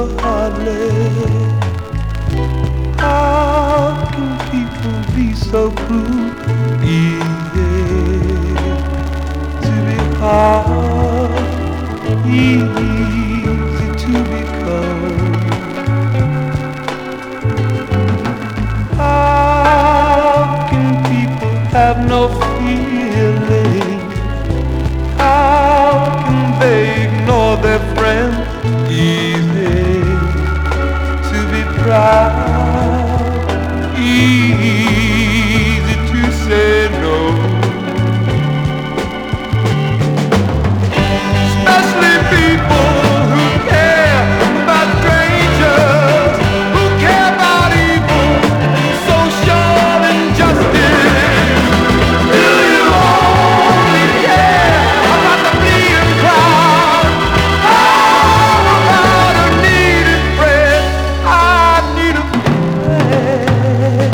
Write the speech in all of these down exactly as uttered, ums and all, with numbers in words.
so heartless? How can people be so cruel? Easy to be hard, easy to be cold. How can people have no feeling? How can they ignore their friends? Easy to be proud, easy to say no. Especially people who care about strangers, who care about evil, social injustice. Do you only care about the bleeding crowd? How about a needed friend? I need a friend.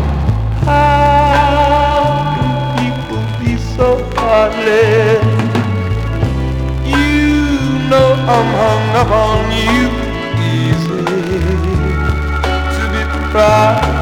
How can people be so heartless? You know I'm hung up on you. Easy to be proud.